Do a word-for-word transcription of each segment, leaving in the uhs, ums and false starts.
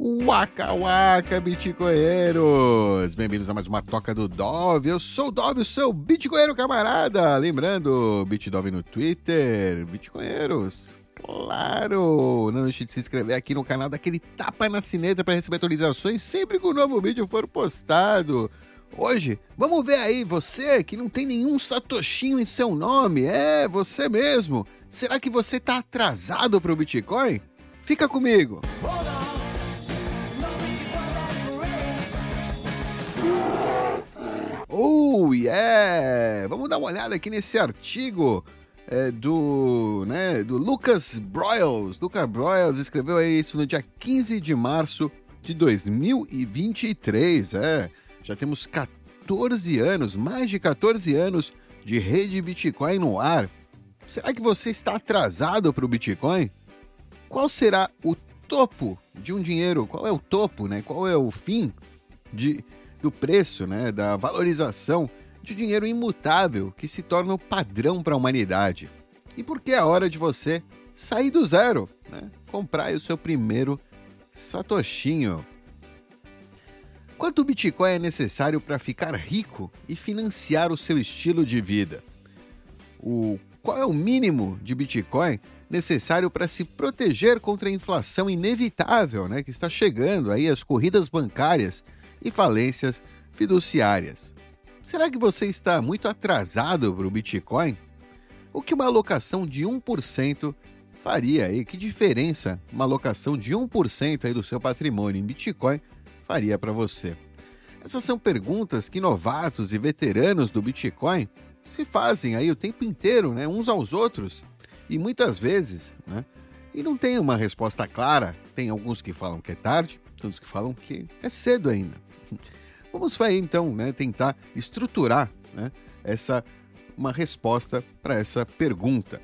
Waka Waka, bitcoinheiros! Bem-vindos a mais uma Toca do Dove. Eu sou o Dove, o seu bitcoinheiro camarada. Lembrando, BitDove no Twitter. Bitcoinheiros, claro! Não deixe de se inscrever aqui no canal, daquele tapa na sineta para receber atualizações sempre que um novo vídeo for postado. Hoje, vamos ver aí, você que não tem nenhum satoshinho em seu nome, é, você mesmo. Será que você tá atrasado pro Bitcoin? Fica comigo! Oh, yeah! Vamos dar uma olhada aqui nesse artigo é, do, né, do Lucas Broyles. Lucas Broyles escreveu aí isso no dia quinze de março de dois mil e vinte e três. É, já temos quatorze anos, mais de quatorze anos de rede Bitcoin no ar. Será que você está atrasado para o Bitcoin? Qual será o topo de um dinheiro? Qual é o topo, né? Qual é o fim de... do preço, né, da valorização de dinheiro imutável que se torna o padrão para a humanidade? E por que é a hora de você sair do zero, né? Comprar aí o seu primeiro satoshinho? Quanto Bitcoin é necessário para ficar rico e financiar o seu estilo de vida? O, qual é o mínimo de Bitcoin necessário para se proteger contra a inflação inevitável, né, que está chegando aí, as corridas bancárias e falências fiduciárias? Será que você está muito atrasado para o Bitcoin? O que uma alocação de um por cento faria aí? Que diferença uma alocação de um por cento aí do seu patrimônio em Bitcoin faria para você? Essas são perguntas que novatos e veteranos do Bitcoin se fazem aí o tempo inteiro, né, uns aos outros, e muitas vezes, né, e não tem uma resposta clara. Tem alguns que falam que é tarde, outros que falam que é cedo ainda. Vamos aí, então, né, tentar estruturar, né, essa, uma resposta para essa pergunta,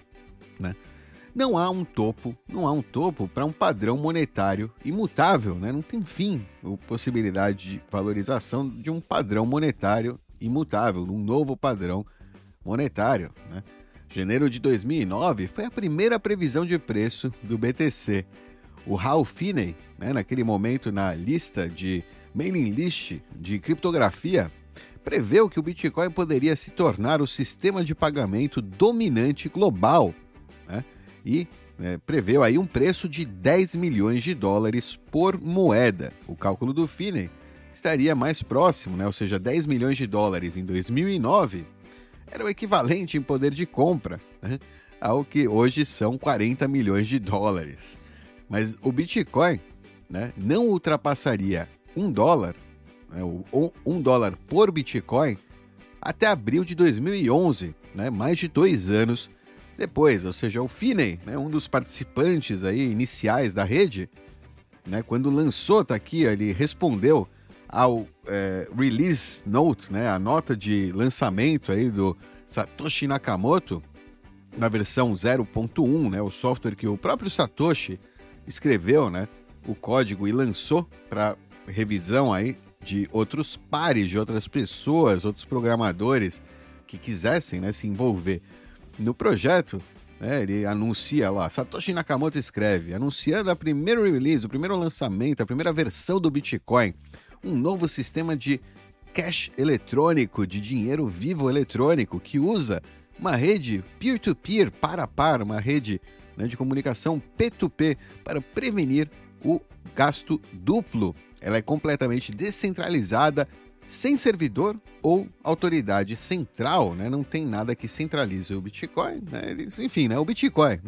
né? Não há um topo, não há um topo para um padrão monetário imutável, né? Não tem fim a possibilidade de valorização de um padrão monetário imutável, um novo padrão monetário, né? Janeiro de dois mil e nove foi a primeira previsão de preço do B T C. O Hal Finney, né, naquele momento na lista de mailing list de criptografia, preveu que o Bitcoin poderia se tornar o sistema de pagamento dominante global, né, e né, preveu aí um preço de dez milhões de dólares por moeda. O cálculo do Finney estaria mais próximo, né, ou seja, dez milhões de dólares em dois mil e nove era o equivalente em poder de compra, né, ao que hoje são quarenta milhões de dólares. Mas o Bitcoin, né, não ultrapassaria um dólar, né, um dólar por Bitcoin, até abril de dois mil e onze, né, mais de dois anos depois. Ou seja, o Finney, né, um dos participantes aí iniciais da rede, né, quando lançou, tá aqui, ele respondeu ao é, release note, né, a nota de lançamento aí do Satoshi Nakamoto, na versão zero ponto um, né, o software que o próprio Satoshi escreveu, né, o código e lançou para revisão aí de outros pares, de outras pessoas, outros programadores que quisessem, né, se envolver no projeto. Né, ele anuncia lá, Satoshi Nakamoto escreve, anunciando a primeira release, o primeiro lançamento, a primeira versão do Bitcoin, um novo sistema de cash eletrônico, de dinheiro vivo eletrônico, que usa uma rede peer-to-peer, para a par, uma rede, né, de comunicação P dois P para prevenir o gasto duplo. Ela é completamente descentralizada, sem servidor ou autoridade central, né? Não tem nada que centralize o Bitcoin, né? Enfim, né? O Bitcoin.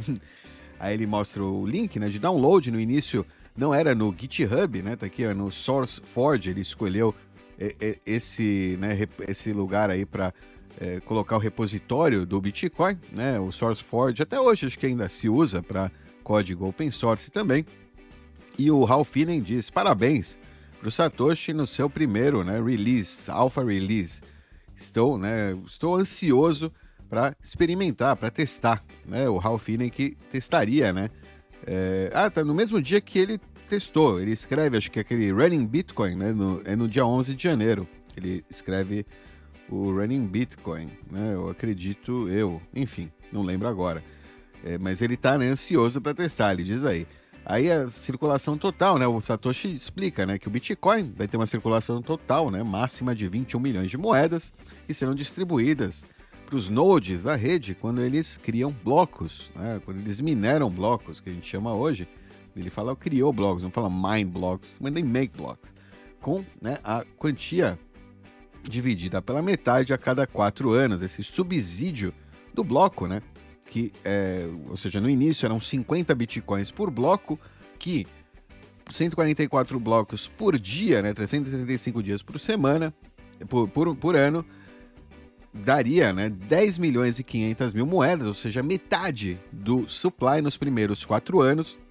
Aí ele mostra o link, né, de download. No início não era no GitHub, né? Tá aqui, ó, no SourceForge. Ele escolheu esse, né, esse lugar aí para É, colocar o repositório do Bitcoin, né, o SourceForge, até hoje acho que ainda se usa para código open source também. E o Hal Finney diz, parabéns para o Satoshi no seu primeiro, né, release, alpha release. Estou, né, estou ansioso para experimentar, para testar, né, o Hal Finney que testaria, né, é, ah, tá no mesmo dia que ele testou, ele escreve, acho que aquele Running Bitcoin, né, no, é no dia onze de janeiro, ele escreve o Running Bitcoin, né? Eu acredito, eu, enfim, não lembro agora. É, mas ele está, né, ansioso para testar, ele diz aí. aí a circulação total, né? O Satoshi explica, né, que o Bitcoin vai ter uma circulação total, né, máxima de vinte e um milhões de moedas que serão distribuídas para os nodes da rede quando eles criam blocos, né, quando eles mineram blocos, que a gente chama hoje. Ele fala criou blocos, não fala mine blocks, mas nem make blocks, com, né, a quantia dividida pela metade a cada quatro anos, esse subsídio do bloco, né? Que, é, ou seja, no início eram cinquenta bitcoins por bloco, que cento e quarenta e quatro blocos por dia, né? trezentos e sessenta e cinco dias por semana, por, por, por ano, daria, né, dez milhões e quinhentas mil moedas, ou seja, metade do supply nos primeiros quatro anos.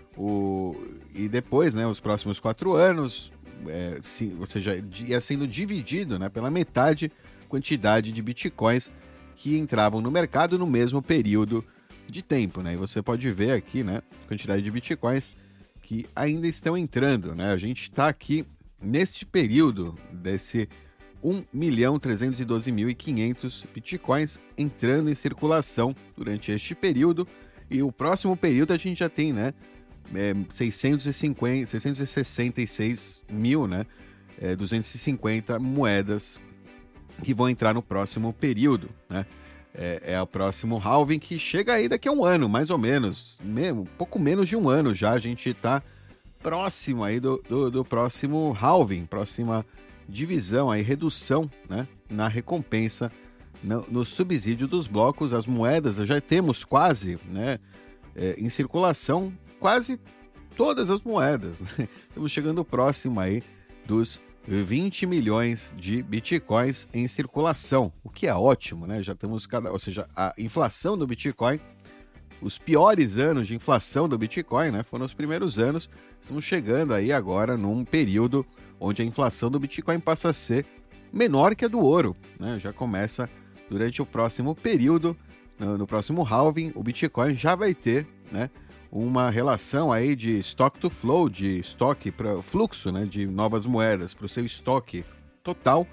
O, e depois, né, os próximos quatro anos, é, sim, ou seja, ia sendo dividido, né, pela metade quantidade de bitcoins que entravam no mercado no mesmo período de tempo, né? E você pode ver aqui, né, a quantidade de bitcoins que ainda estão entrando, né? A gente está aqui neste período desse um milhão trezentos e doze mil e quinhentos bitcoins entrando em circulação durante este período, e o próximo período a gente já tem, né, é, seiscentos e cinquenta, seiscentos e sessenta e seis mil, né, é, duzentos e cinquenta moedas que vão entrar no próximo período, né? É, é o próximo halving, que chega aí daqui a um ano, mais ou menos, mesmo, pouco menos de um ano já, a gente está próximo aí do, do, do próximo halving, próxima divisão, aí, redução, né, na recompensa, no, no subsídio dos blocos. As moedas já temos quase, né, é, em circulação, quase todas as moedas, né? Estamos chegando próximo aí dos vinte milhões de bitcoins em circulação, o que é ótimo, né? Já estamos, cada, ou seja, a inflação do Bitcoin, os piores anos de inflação do Bitcoin, né, foram os primeiros anos. Estamos chegando aí agora num período onde a inflação do Bitcoin passa a ser menor que a do ouro, né? Já começa durante o próximo período, no, no próximo halving, o Bitcoin já vai ter, né, uma relação aí de stock to flow, de estoque para fluxo, né, de novas moedas para o seu estoque total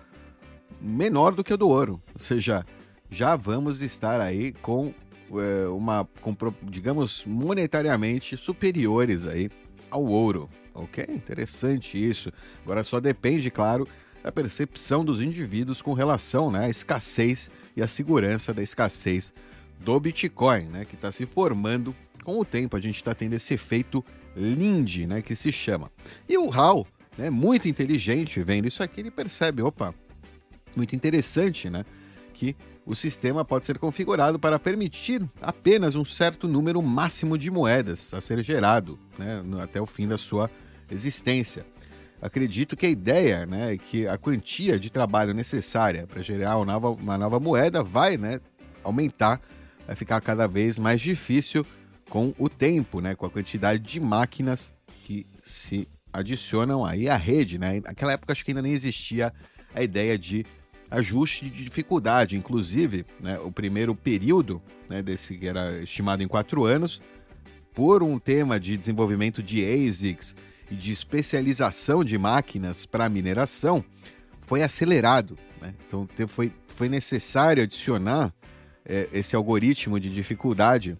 menor do que o do ouro. Ou seja, já vamos estar aí com é, uma, com, digamos, monetariamente superiores aí ao ouro. Ok? Interessante isso. Agora só depende, claro, da percepção dos indivíduos com relação, né, à escassez e à segurança da escassez do Bitcoin, né, que está se formando com o tempo. A gente está tendo esse efeito Lindy, né, que se chama. E o Hal, né, muito inteligente, vendo isso aqui, ele percebe, opa, muito interessante, né, que o sistema pode ser configurado para permitir apenas um certo número máximo de moedas a ser gerado, né, até o fim da sua existência. Acredito que a ideia, né, é que a quantia de trabalho necessária para gerar uma nova, uma nova moeda vai, né, aumentar, vai ficar cada vez mais difícil com o tempo, né, com a quantidade de máquinas que se adicionam aí à rede, né? Naquela época acho que ainda nem existia a ideia de ajuste de dificuldade. Inclusive, né, o primeiro período, né, desse que era estimado em quatro anos, por um tema de desenvolvimento de A S I Cs e de especialização de máquinas para mineração, foi acelerado, né? Então foi, foi necessário adicionar é, esse algoritmo de dificuldade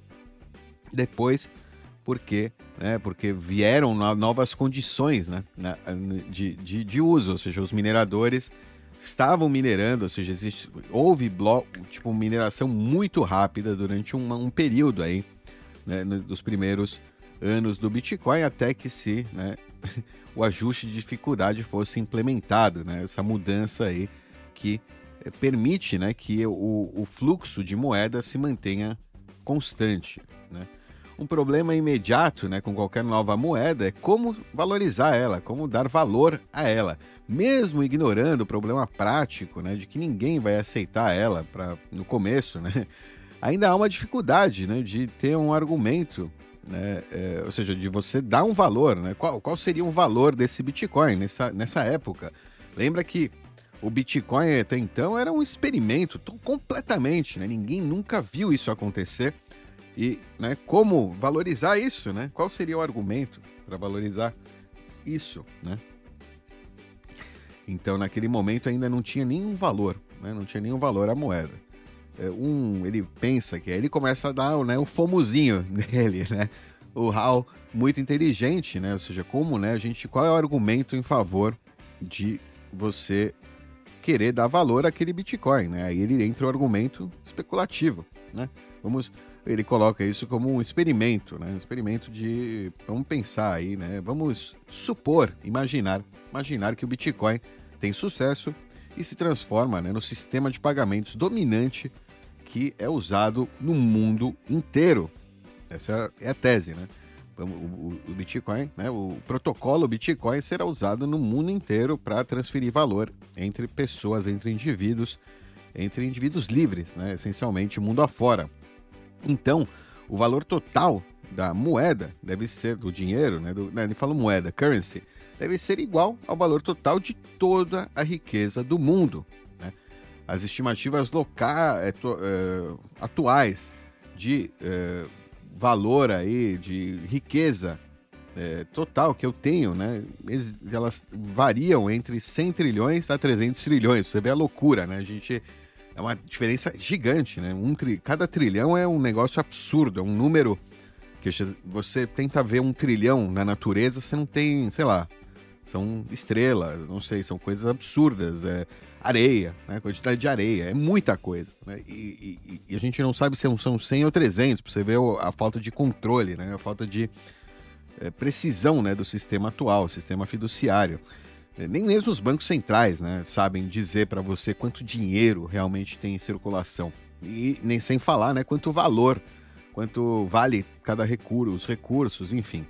depois, porque, né, porque vieram novas condições, né, de, de, de uso, ou seja, os mineradores estavam minerando, ou seja, existe, houve bloco, tipo, mineração muito rápida durante um, um período aí, né, dos primeiros anos do Bitcoin, até que se, né, o ajuste de dificuldade fosse implementado, né, essa mudança aí que permite, né, que o, o fluxo de moeda se mantenha constante, né. Um problema imediato, né, com qualquer nova moeda é como valorizar ela, como dar valor a ela. Mesmo ignorando o problema prático, né, de que ninguém vai aceitar ela pra, no começo, né, ainda há uma dificuldade, né, de ter um argumento, né, é, ou seja, de você dar um valor. Né, qual, qual seria o valor desse Bitcoin nessa, nessa época? Lembra que o Bitcoin até então era um experimento completamente, né, ninguém nunca viu isso acontecer. E, né, como valorizar isso, né? Qual seria o argumento para valorizar isso, né? Então, naquele momento ainda não tinha nenhum valor, né? Não tinha nenhum valor a moeda. É, um, ele pensa que aí ele começa a dar, né, o fomozinho nele, né? o Hal muito inteligente, né? Ou seja, como, né, a gente, qual é o argumento em favor de você querer dar valor àquele Bitcoin, né? Aí ele entra o argumento especulativo, né? Vamos, ele coloca isso como um experimento, né? Um experimento de, vamos pensar aí, né? Vamos supor, imaginar, imaginar que o Bitcoin tem sucesso e se transforma, né, no sistema de pagamentos dominante que é usado no mundo inteiro. Essa é a tese, né? O, o, o Bitcoin, né, o protocolo Bitcoin será usado no mundo inteiro para transferir valor entre pessoas, entre indivíduos, entre indivíduos livres, né, essencialmente mundo afora. Então, o valor total da moeda deve ser, do dinheiro, né, do, né, ele fala moeda, currency, deve ser igual ao valor total de toda a riqueza do mundo, né? As estimativas locais, é, é, atuais de é, valor aí, de riqueza é, total que eu tenho, né? Elas variam entre cem trilhões a trezentos trilhões. Você vê a loucura, né? A gente é uma diferença gigante, né? Um tri... Cada trilhão é um negócio absurdo, é um número que você tenta ver um trilhão na natureza, você não tem, sei lá, são estrelas, não sei, são coisas absurdas, é areia, né? Quantidade de areia, é muita coisa, né? E, e, e a gente não sabe se são cem ou trezentos, pra você ver a falta de controle, né? A falta de é, precisão, né, do sistema atual, sistema fiduciário. É, nem mesmo os bancos centrais, né, sabem dizer para você quanto dinheiro realmente tem em circulação. E nem sem falar, né, quanto valor, quanto vale cada recurso, os recursos, enfim.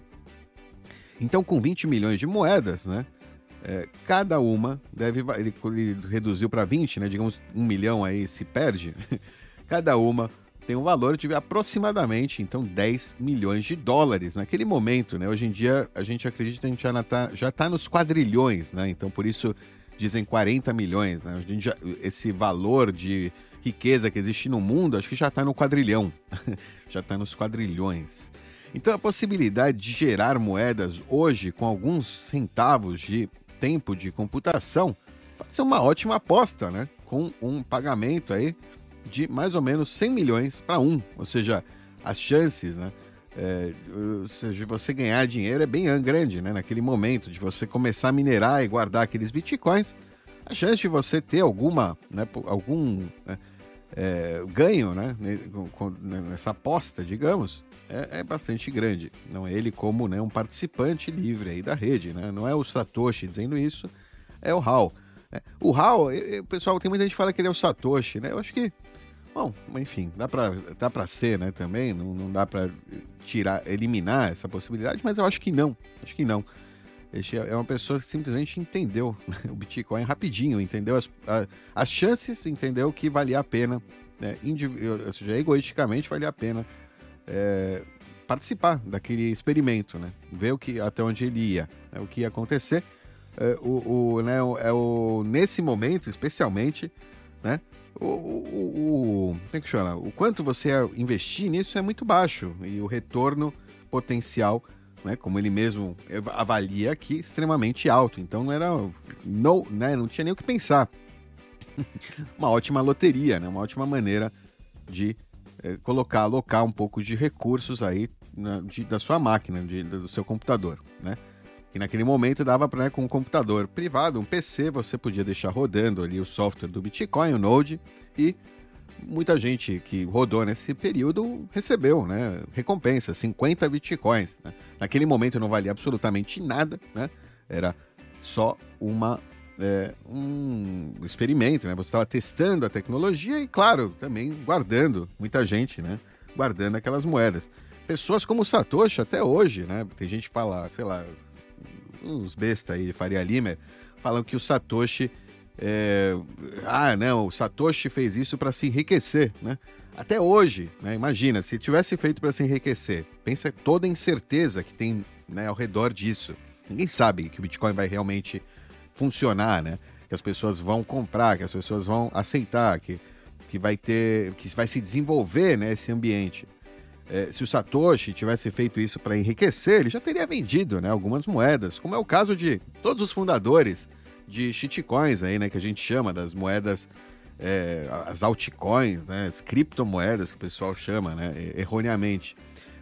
Então, com vinte milhões de moedas, né, é, cada uma deve... Ele, ele reduziu para vinte, né, digamos, um milhão aí se perde. Cada uma tem um valor de aproximadamente, então, dez milhões de dólares naquele momento, né? Hoje em dia, a gente acredita que a gente já está já tá nos quadrilhões, né? Então, por isso, dizem quarenta milhões, né? A gente já, esse valor de riqueza que existe no mundo, acho que já está no quadrilhão. Já está nos quadrilhões. Então, a possibilidade de gerar moedas hoje com alguns centavos de tempo de computação pode ser uma ótima aposta, né? Com um pagamento aí de mais ou menos cem milhões para um. Ou seja, as chances, né? É, ou seja, você ganhar dinheiro é bem grande, né? Naquele momento de você começar a minerar e guardar aqueles bitcoins, a chance de você ter alguma, né, algum... né, É, ganho, né, nessa aposta, digamos, é, é bastante grande. Não é ele como, né, um participante livre aí da rede, né? Não é o Satoshi dizendo isso, é o Hal. É, o Hal, o pessoal, tem muita gente que fala que ele é o Satoshi, né? Eu acho que, bom, enfim, dá pra, dá pra ser, né, também, não, não dá pra tirar, eliminar essa possibilidade, mas eu acho que não, acho que não. Ele é uma pessoa que simplesmente entendeu, né, o Bitcoin rapidinho, entendeu as, a, as chances, entendeu que valia a pena, né, ou seja, egoisticamente valia a pena é, participar daquele experimento, né, ver o que, até onde ele ia, né, o que ia acontecer. É, o, o, né, é o, nesse momento, especialmente, né, o, o, o, como é que chama? O quanto você investir nisso é muito baixo e o retorno potencial, né, como ele mesmo avalia aqui, extremamente alto. Então não era, não, né, não tinha nem o que pensar. Uma ótima loteria, né, uma ótima maneira de é, colocar, alocar um pouco de recursos aí na, de, da sua máquina, de, do seu computador, né? E naquele momento dava para, né, com um computador privado, um P C, você podia deixar rodando ali o software do Bitcoin, o Node, e muita gente que rodou nesse período recebeu, né, recompensa, cinquenta bitcoins, né? Naquele momento não valia absolutamente nada, né? Era só uma, é, um experimento, né? Você estava testando a tecnologia e, claro, também guardando, muita gente, né, guardando aquelas moedas. Pessoas como o Satoshi até hoje, né? Tem gente que fala, sei lá, uns bestas aí de Faria Limer, falam que o Satoshi É... ah, não, o Satoshi fez isso para se enriquecer, né? Até hoje, né? Imagina, se tivesse feito para se enriquecer, pensa toda a incerteza que tem, né, ao redor disso. Ninguém sabe que o Bitcoin vai realmente funcionar, né? Que as pessoas vão comprar, que as pessoas vão aceitar, que, que vai ter, que vai se desenvolver, né, esse ambiente. É, se o Satoshi tivesse feito isso para enriquecer, ele já teria vendido, né, algumas moedas, como é o caso de todos os fundadores de shitcoins aí, né, que a gente chama das moedas, é, as altcoins, né, as criptomoedas que o pessoal chama, né, erroneamente.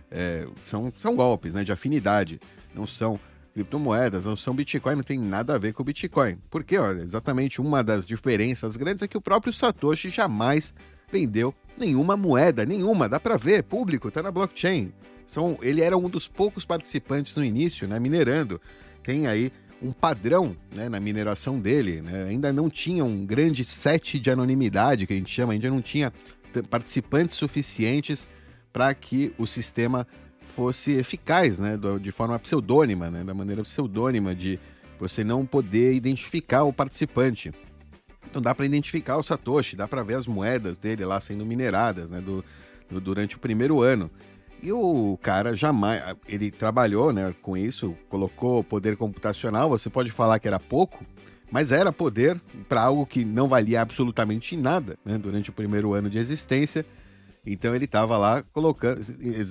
é, são, são golpes, né, de afinidade, não são criptomoedas, não são Bitcoin, não tem nada a ver com o Bitcoin. Porque, olha, exatamente uma das diferenças grandes é que o próprio Satoshi jamais vendeu nenhuma moeda, nenhuma, dá para ver, público, tá na blockchain. São, ele era um dos poucos participantes no início, né, minerando. Tem aí um padrão, né, na mineração dele, né? Ainda não tinha um grande set de anonimidade, que a gente chama, ainda não tinha participantes suficientes para que o sistema fosse eficaz, né, de forma pseudônima, né, da maneira pseudônima de você não poder identificar o participante. Então dá para identificar o Satoshi, dá para ver as moedas dele lá sendo mineradas, né, do, do, durante o primeiro ano. E o cara jamais, ele trabalhou, né, com isso, colocou poder computacional, você pode falar que era pouco, mas era poder para algo que não valia absolutamente nada, né, durante o primeiro ano de existência. Então ele estava lá colocando,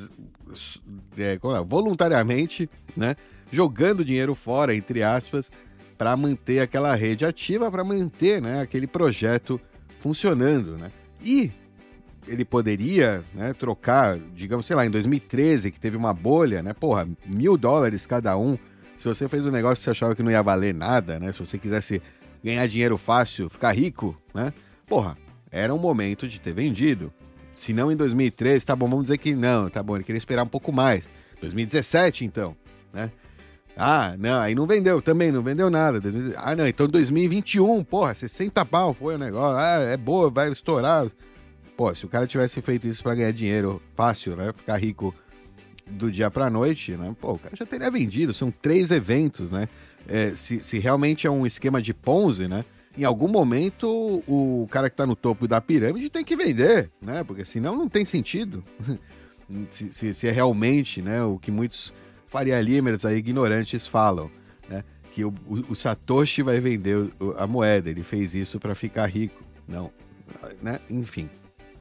é, voluntariamente, né, jogando dinheiro fora, entre aspas, para manter aquela rede ativa, para manter, né, aquele projeto funcionando, né? E ele poderia, né, trocar, digamos, sei lá, em dois mil e treze, que teve uma bolha, né, porra, mil dólares cada um. Se você fez um negócio que você achava que não ia valer nada, né, se você quisesse ganhar dinheiro fácil, ficar rico, né, porra, era um momento de ter vendido. Se não em dois mil e treze, tá bom, vamos dizer que não, tá bom, ele queria esperar um pouco mais. dois mil e dezessete, então, né? Ah, não, aí não vendeu, também não vendeu nada. Ah, não, então dois mil e vinte e um, porra, sessenta pau foi o negócio, ah, é boa, vai estourar. Pô, se o cara tivesse feito isso pra ganhar dinheiro fácil, né, ficar rico do dia pra noite, né, pô, o cara já teria vendido, são três eventos, né? É, se, se realmente é um esquema de Ponzi, né? Em algum momento, o cara que está no topo da pirâmide tem que vender, né? Porque senão não tem sentido. se, se, se é realmente, né, o que muitos Faria Limers aí, ignorantes falam, né? Que o, o, o Satoshi vai vender o, a moeda, ele fez isso para ficar rico. Não, né? Enfim.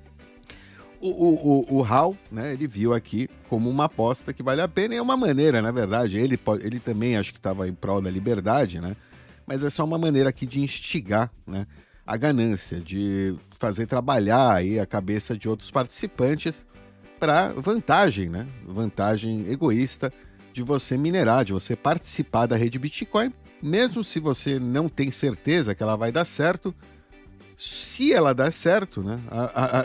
O, o, o, o Hal, né, ele viu aqui como uma aposta que vale a pena e é uma maneira, na verdade, ele, pode, ele também acho que estava em prol da liberdade, né? Mas é só uma maneira aqui de instigar, né, a ganância, de fazer trabalhar aí a cabeça de outros participantes para vantagem, né? Vantagem egoísta de você minerar, de você participar da rede Bitcoin, mesmo se você não tem certeza que ela vai dar certo. Se ela dar certo, né, a, a,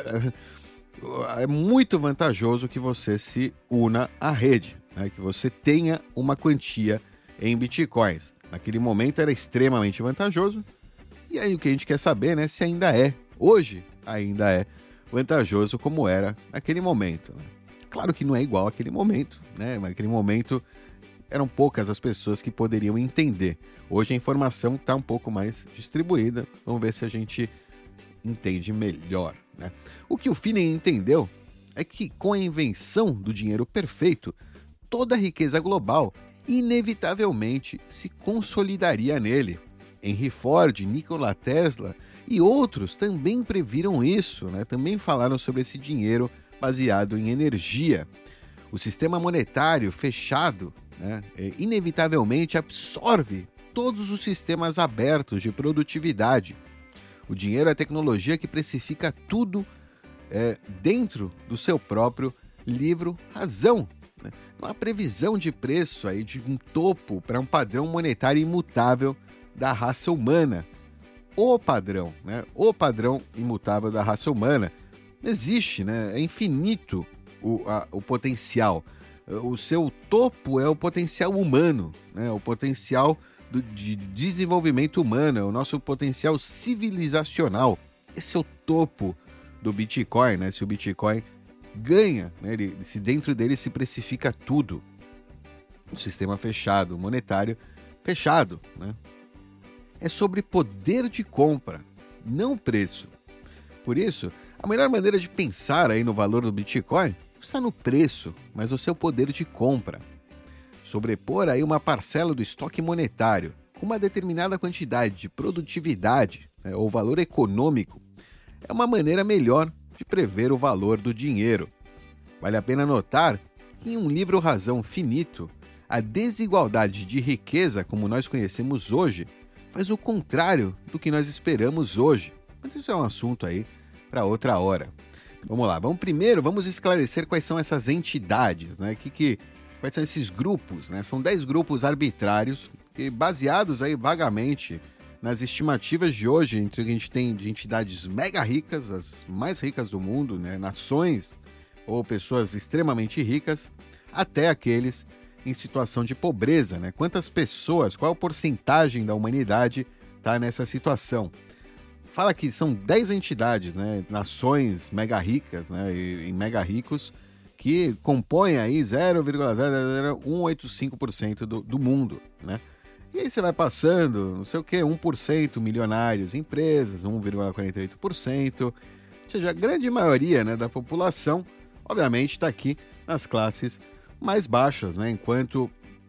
a, é muito vantajoso que você se una à rede, né, que você tenha uma quantia em Bitcoins. Naquele momento era extremamente vantajoso. E aí o que a gente quer saber, né, se ainda é, hoje ainda é vantajoso como era naquele momento. Né? Claro que não é igual àquele momento, né? Mas naquele momento eram poucas as pessoas que poderiam entender. Hoje a informação está um pouco mais distribuída. Vamos ver se a gente entende melhor. Né? O que o Finney entendeu é que com a invenção do dinheiro perfeito, toda a riqueza global inevitavelmente se consolidaria nele. Henry Ford, Nikola Tesla e outros também previram isso, né? Também falaram sobre esse dinheiro baseado em energia. O sistema monetário fechado, né, inevitavelmente absorve todos os sistemas abertos de produtividade. O dinheiro é a tecnologia que precifica tudo é, dentro do seu próprio livro razão. Né? Não há previsão de preço aí de um topo para um padrão monetário imutável da raça humana. O padrão, né? O padrão imutável da raça humana existe, né? É infinito o, a, o potencial. O seu topo é o potencial humano, né? O potencial do, de desenvolvimento humano, é o nosso potencial civilizacional. Esse é o topo do Bitcoin, né? Se o Bitcoin ganha, né? Ele, se dentro dele se precifica tudo. O sistema fechado, monetário fechado, né? É sobre poder de compra, não preço. Por isso, a melhor maneira de pensar aí no valor do Bitcoin não está no preço, mas no seu poder de compra. Sobrepor aí uma parcela do estoque monetário com uma determinada quantidade de produtividade, né, ou valor econômico é uma maneira melhor de prever o valor do dinheiro. Vale a pena notar que em um livro razão finito, a desigualdade de riqueza como nós conhecemos hoje faz o contrário do que nós esperamos hoje. Mas isso é um assunto aí para outra hora. Vamos lá, vamos primeiro, vamos esclarecer quais são essas entidades, né? Que, que, quais são esses grupos, né? São dez grupos arbitrários, que, baseados aí vagamente nas estimativas de hoje, entre o que a gente tem de entidades mega ricas, as mais ricas do mundo, né? Nações ou pessoas extremamente ricas, até aqueles em situação de pobreza, né? Quantas pessoas, qual a porcentagem da humanidade está nessa situação? Fala que são dez entidades, né, nações mega ricas, né, e, e mega ricos, que compõem aí zero vírgula zero zero zero um oito cinco por cento do, do mundo, né? E aí você vai passando, não sei o que, um por cento milionários, empresas, um vírgula quarenta e oito por cento, ou seja, a grande maioria, né, da população, obviamente, está aqui nas classes mais baixas, né, enquanto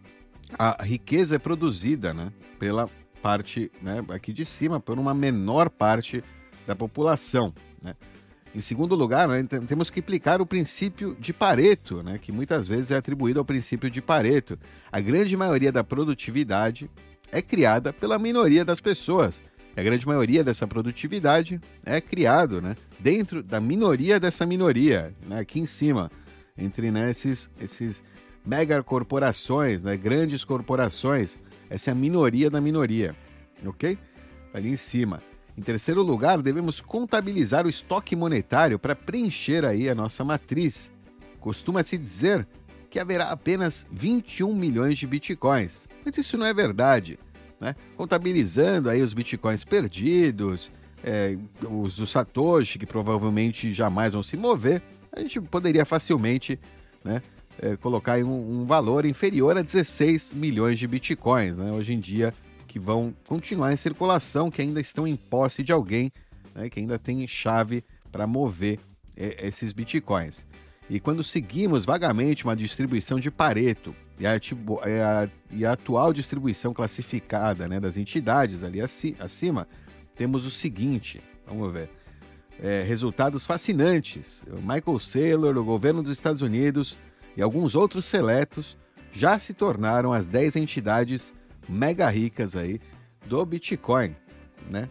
a riqueza é produzida, né, pela parte, né, aqui de cima, por uma menor parte da população, né? Em segundo lugar, né, temos que aplicar o princípio de Pareto, né, que muitas vezes é atribuído ao princípio de Pareto. A grande maioria da produtividade é criada pela minoria das pessoas. E a grande maioria dessa produtividade é criado, né, dentro da minoria dessa minoria, né, aqui em cima, entre, né, esses, esses mega corporações, né, grandes corporações. Essa é a minoria da minoria, ok? Ali em cima. Em terceiro lugar, devemos contabilizar o estoque monetário para preencher aí a nossa matriz. Costuma-se dizer que haverá apenas vinte e um milhões de bitcoins, mas isso não é verdade, né? Contabilizando aí os bitcoins perdidos, é, os do Satoshi, que provavelmente jamais vão se mover, a gente poderia facilmente, né, É, colocar aí um, um valor inferior a dezesseis milhões de bitcoins, né, hoje em dia, que vão continuar em circulação, que ainda estão em posse de alguém, né, que ainda tem chave para mover é, esses bitcoins. E quando seguimos vagamente uma distribuição de Pareto e a, a, e a atual distribuição classificada, né, das entidades ali aci, acima, temos o seguinte, vamos ver, é, resultados fascinantes. O Michael Saylor, o governo dos Estados Unidos e alguns outros seletos já se tornaram as dez entidades mega ricas aí do Bitcoin, né?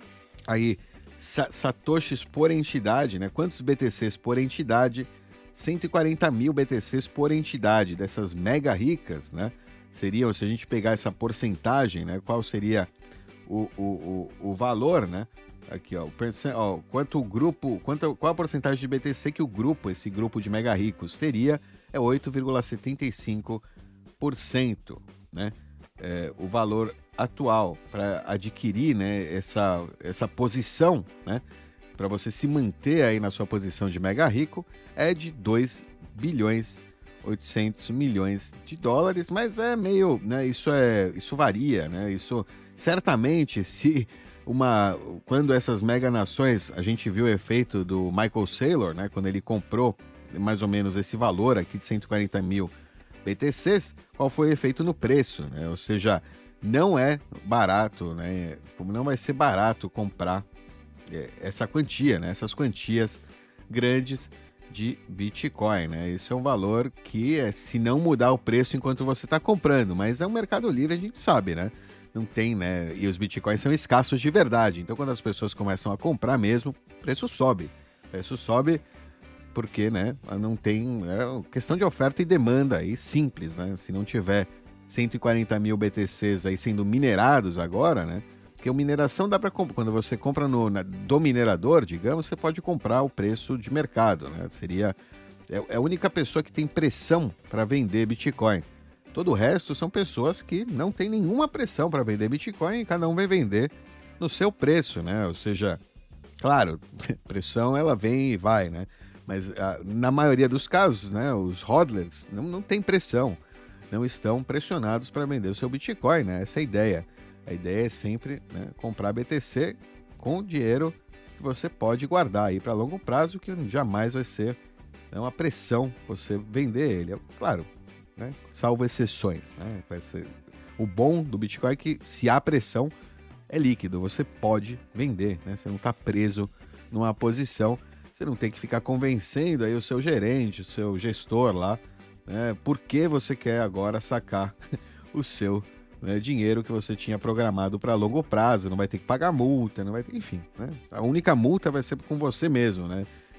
Aí, sa- satoshis por entidade, né? Quantos B T Cs por entidade? cento e quarenta mil B T Cs por entidade dessas mega ricas, né? Seriam, se a gente pegar essa porcentagem, né? Qual seria o, o, o, o valor, né? Aqui, ó, ó, quanto o grupo, quanto, qual a porcentagem de B T C que o grupo, esse grupo de mega ricos teria? É oito vírgula setenta e cinco por cento, né? É, o valor atual para adquirir, né, essa, essa posição, né, para você se manter aí na sua posição de mega rico, é de dois bilhões e oitocentos milhões de dólares, mas é meio, né, isso, é, isso varia, né, isso certamente, se uma, quando essas mega nações, a gente viu o efeito do Michael Saylor, né, quando ele comprou mais ou menos esse valor aqui de cento e quarenta mil B T Cs, qual foi o efeito no preço, né? Ou seja, não é barato, né? Como não vai ser barato comprar é, essa quantia, né? Essas quantias grandes de Bitcoin, né? Esse é um valor que é se não mudar o preço enquanto você está comprando, mas é um mercado livre, a gente sabe, né? Não tem, né? E os Bitcoins são escassos de verdade, então quando as pessoas começam a comprar mesmo, o preço sobe. O preço sobe porque, né, não tem, é questão de oferta e demanda aí, simples, né, se não tiver cento e quarenta mil B T Cs aí sendo minerados agora, né, porque a mineração dá para comprar, quando você compra no, na, do minerador, digamos, você pode comprar o preço de mercado, né, seria, é, é a única pessoa que tem pressão para vender Bitcoin, todo o resto são pessoas que não tem nenhuma pressão para vender Bitcoin e cada um vai vender no seu preço, né, ou seja, claro, pressão ela vem e vai, né, mas ah, na maioria dos casos, né, os hodlers não, não têm pressão, não estão pressionados para vender o seu Bitcoin, né? Essa é a ideia. A ideia é sempre, né, comprar B T C com dinheiro que você pode guardar aí para longo prazo, que jamais vai ser, né, uma pressão você vender ele. Claro, né, salvo exceções, né? Vai ser... O bom do Bitcoin é que se há pressão, é líquido, você pode vender, né? Você não está preso numa posição. Você não tem que ficar convencendo aí o seu gerente, o seu gestor lá, né, por que você quer agora sacar o seu, né, dinheiro que você tinha programado para longo prazo, não vai ter que pagar multa, não vai ter, enfim, né, a única multa vai ser com você mesmo, né,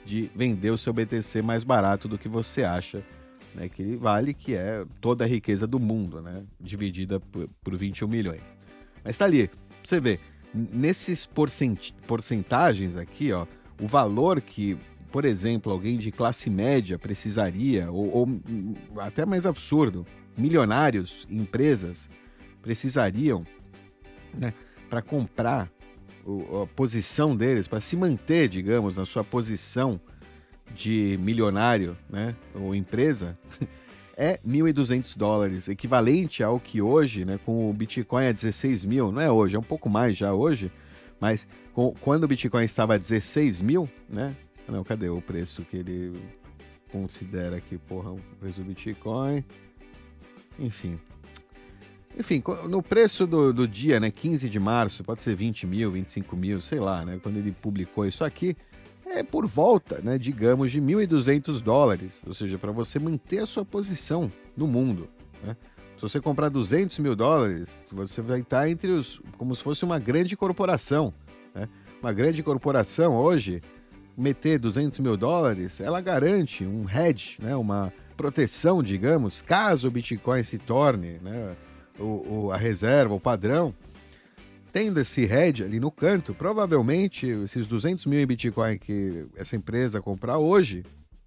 de vender o seu B T C mais barato do que você acha, né, que ele vale, que é toda a riqueza do mundo, né, dividida por, por vinte e um milhões. Mas tá ali, você vê, nesses porcent... porcentagens aqui, ó, o valor que, por exemplo, alguém de classe média precisaria, ou, ou até mais absurdo, milionários, empresas precisariam, né, para comprar o, a posição deles, para se manter, digamos, na sua posição de milionário, né, ou empresa, é mil e duzentos dólares, equivalente ao que hoje, né, com o Bitcoin é dezesseis mil, não é hoje, é um pouco mais já hoje, mas com, quando o Bitcoin estava a dezesseis mil, né, não, cadê o preço que ele considera aqui, porra, o preço do Bitcoin, enfim... Enfim, no preço do, do dia, né, quinze de março, pode ser vinte mil, vinte e cinco mil, sei lá, né, quando ele publicou isso aqui, é por volta, né, digamos, de mil e duzentos dólares, ou seja, para você manter a sua posição no mundo, né? Se você comprar duzentos mil dólares, você vai estar entre os, como se fosse uma grande corporação, né? Uma grande corporação hoje, meter duzentos mil dólares, ela garante um hedge, né, uma proteção, digamos, caso o Bitcoin se torne, né, O, o, a reserva, o padrão, tendo esse hedge ali no canto, provavelmente esses duzentos mil em Bitcoin que essa empresa comprar hoje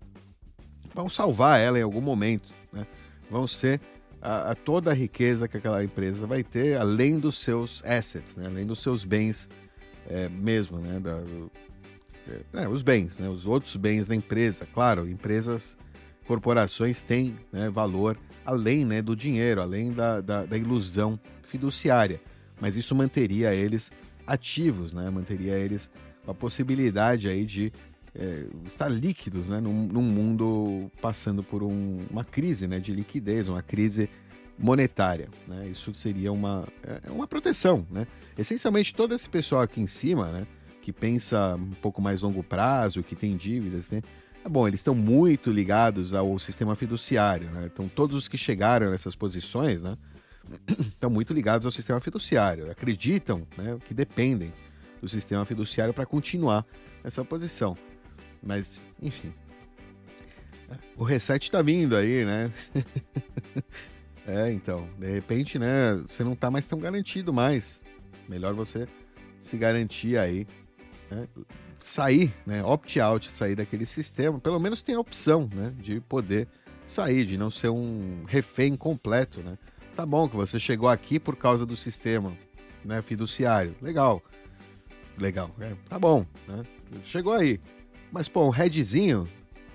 vão salvar ela em algum momento, né? Vão ser a, a toda a riqueza que aquela empresa vai ter, além dos seus assets, né? Além dos seus bens é, mesmo, né? Da, é, os bens, né? Os outros bens da empresa. Claro, empresas, corporações têm, né, valor além, né, do dinheiro, além da, da, da ilusão fiduciária. Mas isso manteria eles ativos, né? Manteria eles com a possibilidade aí de é, estar líquidos, né? Num, num mundo passando por um, uma crise, né, de liquidez, uma crise monetária, né? Isso seria uma, é, uma proteção, né? Essencialmente, todo esse pessoal aqui em cima, né, que pensa um pouco mais longo prazo, que tem dívidas, né? É bom, eles estão muito ligados ao sistema fiduciário, né? Então, todos os que chegaram nessas posições, né, estão muito ligados ao sistema fiduciário, acreditam, né, que dependem do sistema fiduciário para continuar nessa posição. Mas, enfim, o reset está vindo aí, né? É, então, de repente, né, você não está mais tão garantido mais. Melhor você se garantir aí, né? Sair, né, opt-out, sair daquele sistema, pelo menos tem a opção, né, de poder sair, de não ser um refém completo, né? Tá bom que você chegou aqui por causa do sistema, né, fiduciário, legal, legal, é, tá bom, né? Chegou aí, mas pô, um hedgezinho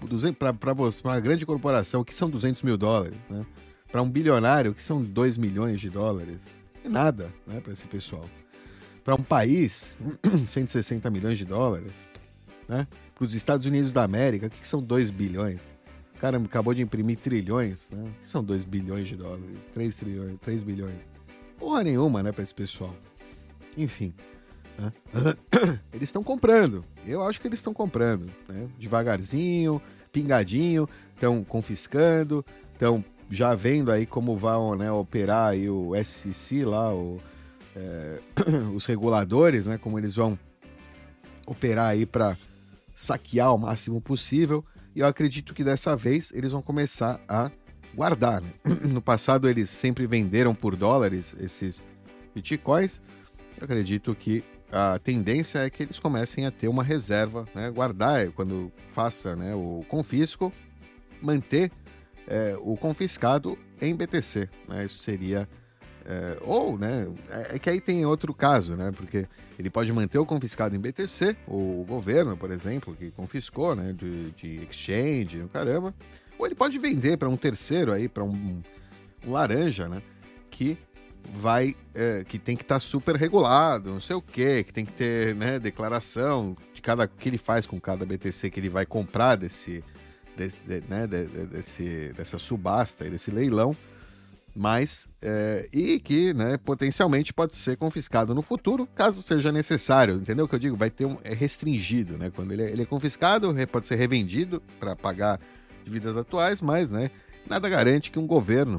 para você, para uma grande corporação, que são duzentos mil dólares, né? Para um bilionário, que são dois milhões de dólares, é nada, né, para esse pessoal. Para um país, cento e sessenta milhões de dólares, né? Para os Estados Unidos da América, o que são dois bilhões? O cara acabou de imprimir trilhões, né? O que são dois bilhões de dólares? três trilhões, três bilhões. Porra nenhuma, né, para esse pessoal. Enfim, né? Eles estão comprando. Eu acho que eles estão comprando, né? Devagarzinho, pingadinho, estão confiscando, estão já vendo aí como vão, né, operar aí o S E C lá, o É, os reguladores, né, como eles vão operar aí para saquear o máximo possível, e eu acredito que dessa vez eles vão começar a guardar, né? No passado eles sempre venderam por dólares esses bitcoins, eu acredito que a tendência é que eles comecem a ter uma reserva, né, guardar quando faça, né, o confisco, manter é, o confiscado em B T C, né? Isso seria É, ou, né, é, é que aí tem outro caso, né, porque ele pode manter o confiscado em B T C, o governo, por exemplo, que confiscou, né, de, de exchange, no caramba, ou ele pode vender para um terceiro aí, para um, um laranja, né, que vai, é, que tem que estar tá super regulado, não sei o quê, que tem que ter, né, declaração de cada, que ele faz com cada B T C que ele vai comprar desse, desse, de, né, de, de, desse dessa subasta, desse leilão, mas, é, e que, né, potencialmente pode ser confiscado no futuro, caso seja necessário, entendeu o que eu digo? Vai ter um, é restringido, né, quando ele é, ele é confiscado, pode ser revendido para pagar dívidas atuais, mas, né, nada garante que um governo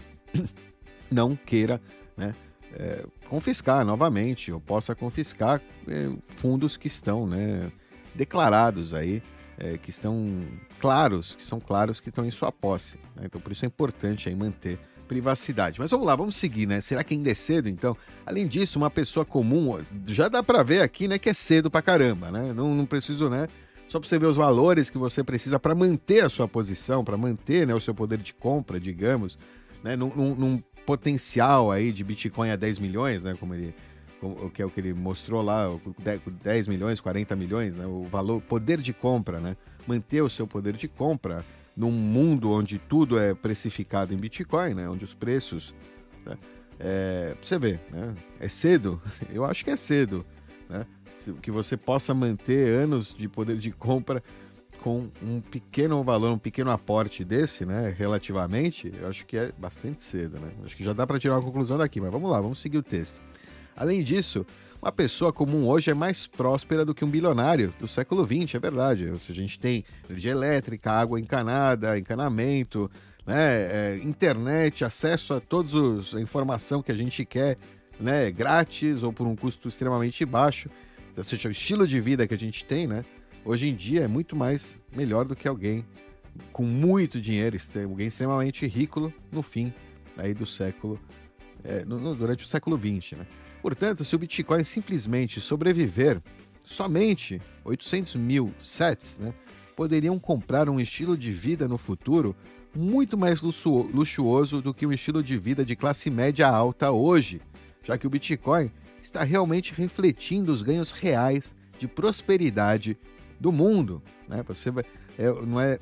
não queira, né, é, confiscar novamente, ou possa confiscar é, fundos que estão, né, declarados aí é, que estão claros, que são claros que estão em sua posse, né? Então por isso é importante aí manter privacidade. Mas vamos lá, vamos seguir, né? Será que ainda é cedo, então? Além disso, uma pessoa comum, já dá para ver aqui, né, que é cedo pra caramba, né? Não, não preciso, né? Só para você ver os valores que você precisa para manter a sua posição, para manter, né, o seu poder de compra, digamos, né, num, num, num potencial aí de Bitcoin a dez milhões, né, como ele, como, que é o que ele mostrou lá, dez milhões, quarenta milhões, né, o valor, poder de compra, né, manter o seu poder de compra num mundo onde tudo é precificado em Bitcoin, né, onde os preços, né, é, você vê, né, é cedo, eu acho que é cedo, né, que você possa manter anos de poder de compra com um pequeno valor, um pequeno aporte desse, né, relativamente, eu acho que é bastante cedo, né? Acho que já dá para tirar uma conclusão daqui, mas vamos lá, vamos seguir o texto. Além disso, uma pessoa comum hoje é mais próspera do que um bilionário do século vinte, é verdade. Ou seja, a gente tem energia elétrica, água encanada, encanamento, né, é, internet, acesso a toda a informação que a gente quer, né, grátis ou por um custo extremamente baixo. Ou seja, o estilo de vida que a gente tem, né, hoje em dia é muito mais melhor do que alguém com muito dinheiro, alguém extremamente rico no fim aí do século, é, no, durante o século vinte, né? Portanto, se o Bitcoin simplesmente sobreviver, somente oitocentos mil sats, né, poderiam comprar um estilo de vida no futuro muito mais luxuoso do que um estilo de vida de classe média alta hoje, já que o Bitcoin está realmente refletindo os ganhos reais de prosperidade do mundo, né? Você vai, é, não é,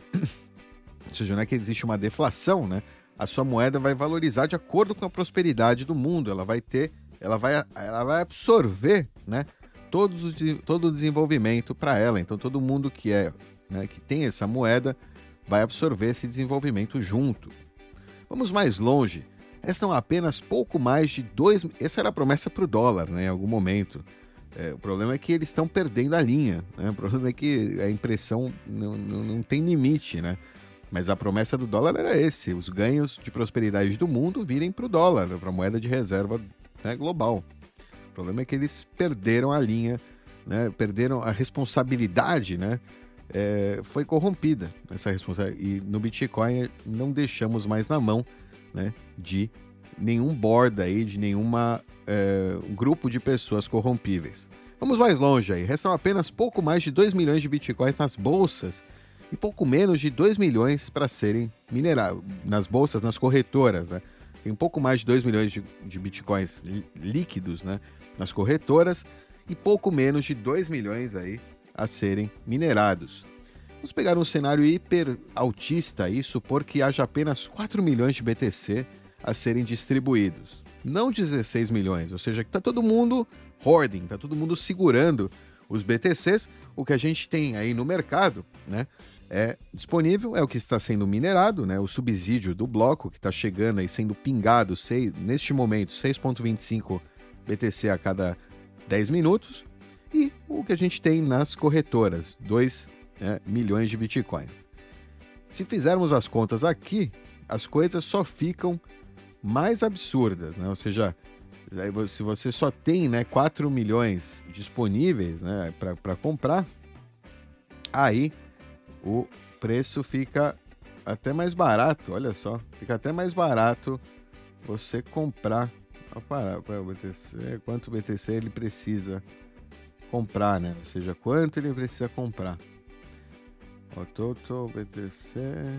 ou seja, não é que existe uma deflação, né? A sua moeda vai valorizar de acordo com a prosperidade do mundo. Ela vai ter, ela vai, ela vai absorver, né? Todos os, todo o desenvolvimento para ela. Então todo mundo que é, né, que tem essa moeda vai absorver esse desenvolvimento junto. Vamos mais longe. Restam apenas pouco mais de dois... Essa era a promessa para o dólar, né, em algum momento. É, o problema é que eles estão perdendo a linha, né? O problema é que a impressão não, não, não tem limite, né? Mas a promessa do dólar era esse, os ganhos de prosperidade do mundo virem para o dólar, para a moeda de reserva, né, global. O problema é que eles perderam a linha, né? Perderam a responsabilidade, né? É, foi corrompida essa responsabilidade. E no Bitcoin não deixamos mais na mão, né, de nenhum board aí, de nenhuma é, grupo de pessoas corrompíveis. Vamos mais longe aí. Restam apenas pouco mais de dois milhões de bitcoins nas bolsas e pouco menos de dois milhões para serem minerados. Nas bolsas, nas corretoras, né? Tem um pouco mais de dois milhões de, de bitcoins líquidos, né, nas corretoras e pouco menos de dois milhões aí a serem minerados. Vamos pegar um cenário hiper altista e supor que haja apenas quatro milhões de B T C a serem distribuídos. Não dezesseis milhões, ou seja, que está todo mundo hoarding, está todo mundo segurando os B T Cs. O que a gente tem aí no mercado, né, é disponível, é o que está sendo minerado, né, o subsídio do bloco que está chegando aí, sendo pingado, seis, neste momento, seis vírgula vinte e cinco B T C a cada dez minutos. E o que a gente tem nas corretoras, dois É, milhões de bitcoins. Se fizermos as contas aqui, as coisas só ficam mais absurdas, né? Ou seja, se você só tem, né, quatro milhões disponíveis, né, para comprar, aí o preço fica até mais barato, olha só, fica até mais barato você comprar. Para o B T C, quanto B T C ele precisa comprar, né? Ou seja, quanto ele precisa comprar. O total B T C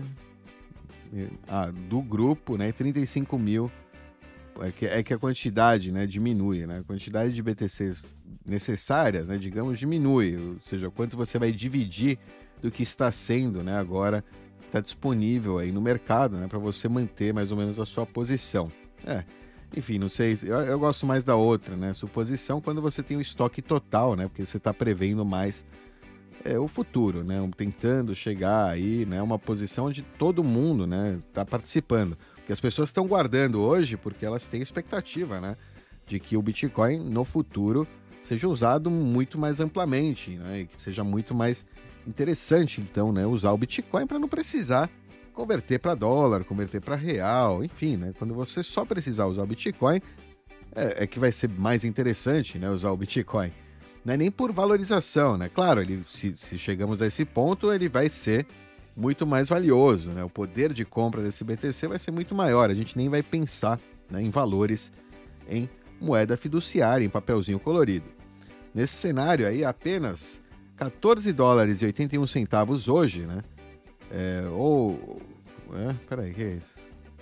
ah, do grupo, né, trinta e cinco mil, é que, é que a quantidade, né, diminui, né, a quantidade de B T Cs necessárias, né, digamos, diminui, ou seja, quanto você vai dividir do que está sendo, né, agora está disponível aí no mercado, né, para você manter mais ou menos a sua posição. É, enfim, não sei, eu, eu gosto mais da outra, né, suposição, quando você tem o estoque total, né, porque você está prevendo mais é o futuro, né? Tentando chegar aí, né? Uma posição onde todo mundo, né, tá participando. Porque as pessoas estão guardando hoje porque elas têm expectativa, né, de que o Bitcoin no futuro seja usado muito mais amplamente, né? E que seja muito mais interessante, então, né, usar o Bitcoin para não precisar converter para dólar, converter para real, enfim, né? Quando você só precisar usar o Bitcoin, é, é que vai ser mais interessante, né, usar o Bitcoin. não é nem por valorização, né? Claro, ele, se, se chegamos a esse ponto, ele vai ser muito mais valioso, né? O poder de compra desse B T C vai ser muito maior. A gente nem vai pensar, né, em valores em moeda fiduciária, em papelzinho colorido. Nesse cenário aí, apenas quatorze dólares e oitenta e um centavos hoje, né? É, ou... É, peraí, que é isso?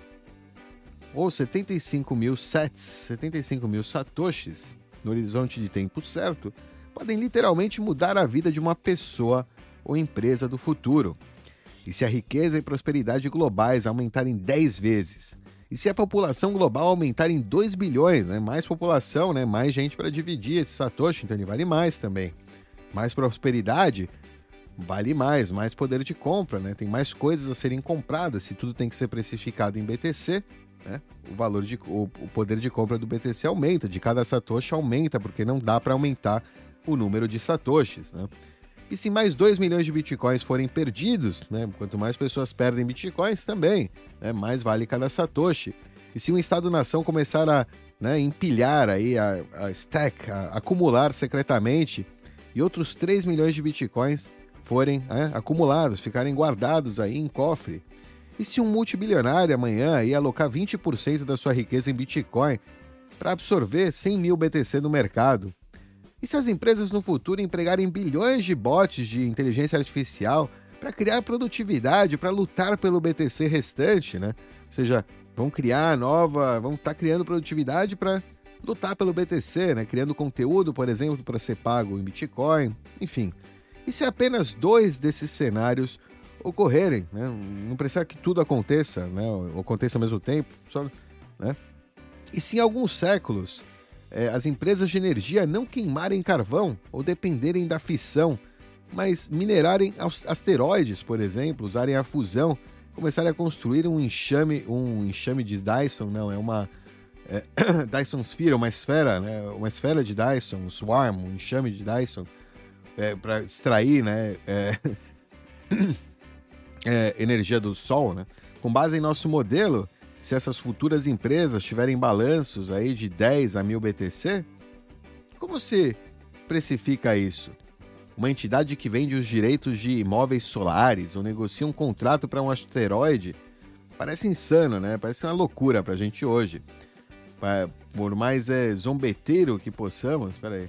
Ou setenta e cinco mil sats, setenta e cinco mil satoshis, no horizonte de tempo certo, podem literalmente mudar a vida de uma pessoa ou empresa do futuro. E se a riqueza e prosperidade globais aumentarem dez vezes? E se a população global aumentar em dois bilhões, né? Mais população, né? Mais gente para dividir esse satoshi, então ele vale mais também. Mais prosperidade, vale mais, mais poder de compra, né? Tem mais coisas a serem compradas, se tudo tem que ser precificado em B T C, né? O valor de, o, o poder de compra do B T C aumenta, de cada satoshi aumenta, porque não dá para aumentar o número de satoshis, né? E se mais dois milhões de bitcoins forem perdidos, né? Quanto mais pessoas perdem bitcoins também, né? Mais vale cada satoshi. E se um Estado-nação começar a, né, empilhar aí a, a stack, a acumular secretamente, e outros três milhões de bitcoins forem, né, acumulados, ficarem guardados aí em cofre. E se um multibilionário amanhã aí alocar vinte por cento da sua riqueza em Bitcoin para absorver cem mil B T C no mercado? E se as empresas no futuro empregarem bilhões de bots de inteligência artificial para criar produtividade, para lutar pelo B T C restante, né? Ou seja, vão criar nova, vão estar tá criando produtividade para lutar pelo B T C, né? Criando conteúdo, por exemplo, para ser pago em Bitcoin, enfim. E se apenas dois desses cenários ocorrerem, né? Não precisa que tudo aconteça, né? Ou aconteça ao mesmo tempo, só, né? E se em alguns séculos é, as empresas de energia não queimarem carvão ou dependerem da fissão, mas minerarem asteroides, por exemplo, usarem a fusão, começarem a construir um enxame, um enxame de Dyson, não, é uma é, Dyson Sphere, uma esfera, né? Uma esfera de Dyson, um swarm, um enxame de Dyson, é, para extrair, né? É, É, energia do Sol, né? Com base em nosso modelo, se essas futuras empresas tiverem balanços aí de dez a mil B T C, como se precifica isso? Uma entidade que vende os direitos de imóveis solares ou negocia um contrato para um asteroide? Parece insano, né? Parece uma loucura pra gente hoje. Por mais é, zombeteiro que possamos, peraí,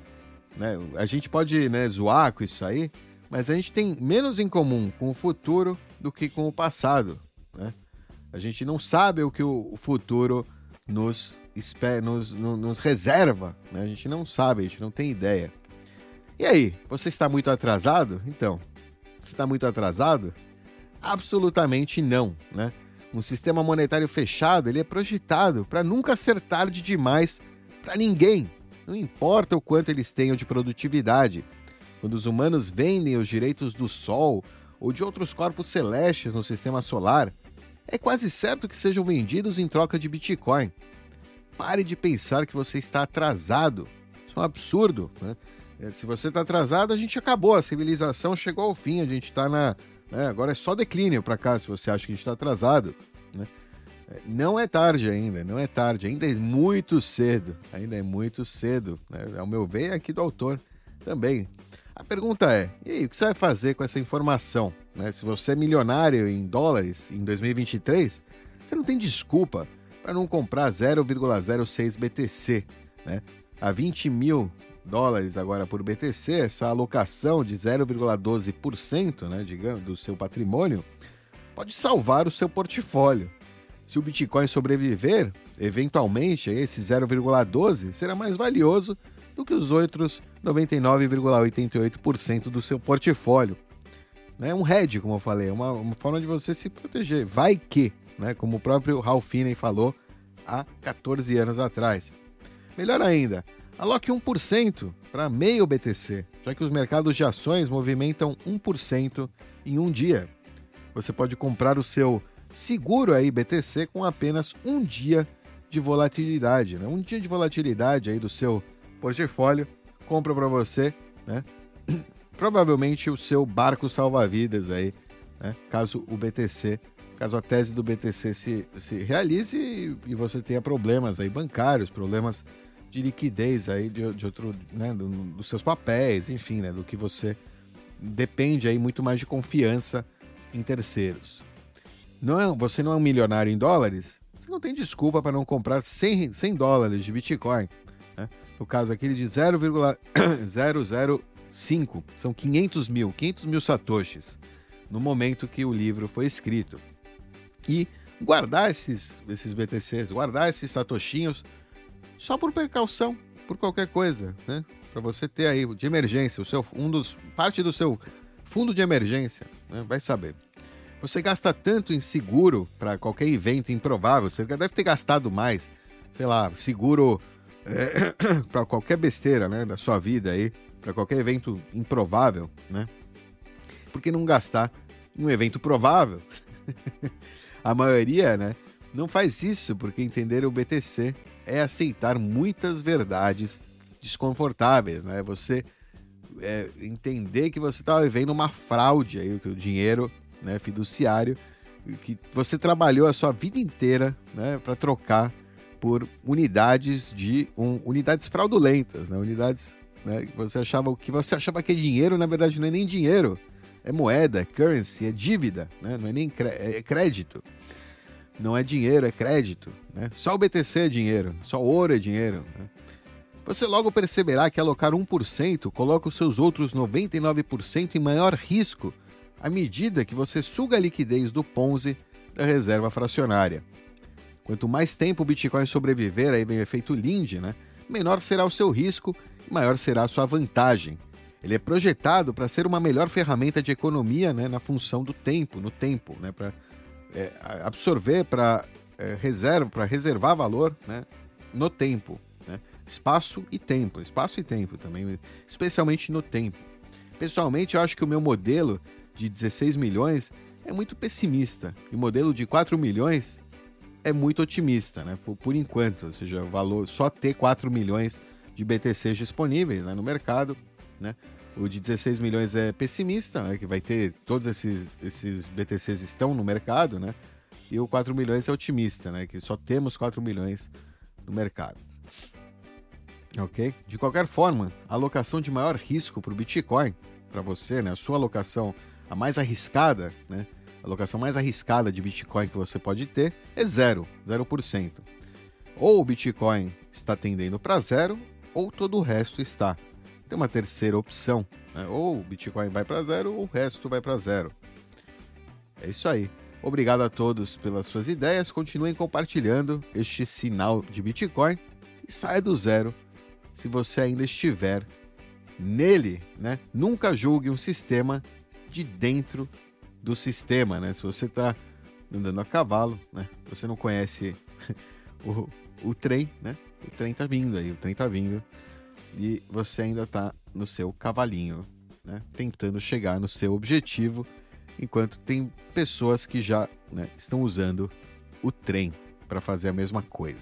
né? A gente pode, né, zoar com isso aí, mas a gente tem menos em comum com o futuro do que com o passado, né? A gente não sabe o que o futuro nos, espera, nos, nos reserva, né? A gente não sabe, a gente não tem ideia. E aí, você está muito atrasado? Então, você está muito atrasado? Absolutamente não, né? Um sistema monetário fechado, ele é projetado para nunca ser tarde demais para ninguém. Não importa o quanto eles tenham de produtividade. Quando os humanos vendem os direitos do Sol ou de outros corpos celestes no sistema solar, é quase certo que sejam vendidos em troca de Bitcoin. Pare de pensar que você está atrasado. Isso é um absurdo, né? Se você está atrasado, a gente acabou, a civilização chegou ao fim, a gente está na... Né, agora é só declínio para cá, se você acha que a gente está atrasado, né? Não é tarde ainda, não é tarde, ainda é muito cedo, ainda é muito cedo, né? Ao meu ver, é aqui do autor também. A pergunta é, e aí, o que você vai fazer com essa informação, né? Se você é milionário em dólares em dois mil e vinte e três, você não tem desculpa para não comprar zero vírgula zero seis B T C, né? A vinte mil dólares agora por B T C, essa alocação de zero vírgula doze por cento, né, digamos, do seu patrimônio, pode salvar o seu portfólio. Se o Bitcoin sobreviver, eventualmente, esse zero vírgula doze será mais valioso do que os outros noventa e nove vírgula oitenta e oito por cento do seu portfólio. É um hedge, como eu falei, é uma, uma forma de você se proteger. Vai que, né, como o próprio Ralph Finney falou há quatorze anos atrás. Melhor ainda, aloque um por cento para meio B T C, já que os mercados de ações movimentam um por cento em um dia. Você pode comprar o seu seguro aí B T C com apenas um dia de volatilidade, né? Um dia de volatilidade aí do seu portfólio, compra para você, né? Provavelmente o seu barco salva-vidas aí, né? Caso o B T C, caso a tese do B T C se, se realize e, e você tenha problemas aí bancários, problemas de liquidez aí de, de outro, né, do, dos seus papéis, enfim, né, do que você depende aí muito mais de confiança em terceiros. Não é, você não é um milionário em dólares, você não tem desculpa para não comprar cem, cem dólares de Bitcoin, né? No caso aqui de zero vírgula zero zero cinco, são quinhentos mil, quinhentos mil satoshis no momento que o livro foi escrito. E guardar esses, esses B T Cs, guardar esses satoshinhos só por precaução, por qualquer coisa, né? Para você ter aí de emergência, o seu, um dos, parte do seu fundo de emergência, né? Vai saber. Você gasta tanto em seguro para qualquer evento improvável, você deve ter gastado mais, sei lá, seguro é, para qualquer besteira, né, da sua vida aí, para qualquer evento improvável, né? Por que não gastar em um evento provável? A maioria, né, não faz isso porque entender o B T C é aceitar muitas verdades desconfortáveis, né? Você é, entender que você está vivendo uma fraude aí, que o dinheiro, né, fiduciário, que você trabalhou a sua vida inteira, né, para trocar por unidades de um, unidades fraudulentas, né? Unidades, né, que você achava o que você achava que é dinheiro, na verdade não é nem dinheiro, é moeda, é currency, é dívida, né? Não é nem cre- é crédito. Não é dinheiro, é crédito, né? Só o B T C é dinheiro, só ouro é dinheiro, né? Você logo perceberá que alocar um por cento coloca os seus outros noventa e nove por cento em maior risco à medida que você suga a liquidez do Ponzi da reserva fracionária. Quanto mais tempo o Bitcoin sobreviver, aí vem o efeito Linde, né? Menor será o seu risco e maior será a sua vantagem. Ele é projetado para ser uma melhor ferramenta de economia, né, na função do tempo, no tempo, né, para é, absorver, para é, reserva, para reservar valor, né, no tempo, né? Espaço e tempo, espaço e tempo também, especialmente no tempo. Pessoalmente, eu acho que o meu modelo de dezesseis milhões é muito pessimista e o modelo de quatro milhões é muito otimista, né? Por, por enquanto, ou seja, o valor só ter quatro milhões de B T Cs disponíveis, né, no mercado, né? O de dezesseis milhões é pessimista, né, que vai ter todos esses, esses B T Cs estão no mercado, né? E o quatro milhões é otimista, né, que só temos quatro milhões no mercado. Ok? De qualquer forma, a alocação de maior risco para o Bitcoin, para você, né, a sua alocação a mais arriscada, né, a alocação mais arriscada de Bitcoin que você pode ter é zero, zero por cento. Ou o Bitcoin está tendendo para zero, ou todo o resto está. Tem uma terceira opção, né? Ou o Bitcoin vai para zero, ou o resto vai para zero. É isso aí. Obrigado a todos pelas suas ideias. Continuem compartilhando este sinal de Bitcoin e saia do zero se você ainda estiver nele, né? Nunca julgue um sistema de dentro do sistema, né? Se você está andando a cavalo, né? Você não conhece o, o trem, né? O trem tá vindo aí, o trem tá vindo. E você ainda está no seu cavalinho, né, tentando chegar no seu objetivo, enquanto tem pessoas que já, né, estão usando o trem para fazer a mesma coisa.